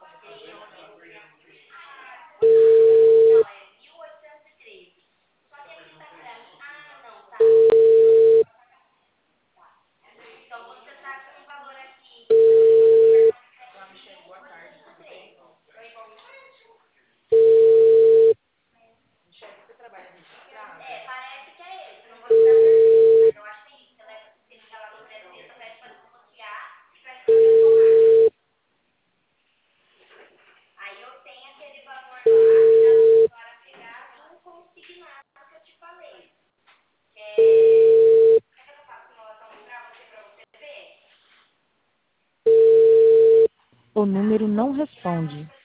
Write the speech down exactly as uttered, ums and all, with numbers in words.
Não, é mil oitocentos e treze. Só que aqui tá pra mim. Ah, não, tá. Então você tá com um valor aqui. É, parece que é esse. Não vou te dar certeza, mas eu acho que é isso. Você leva, você liga lá no trezentos e trinta, pede pra desbloquear e pede pra ver automático. Aí eu tenho aquele valor lá que dá pra senhora pegar do consignado que eu te falei. É... Quer que eu faça simulação pra você, pra você ver? O número não responde.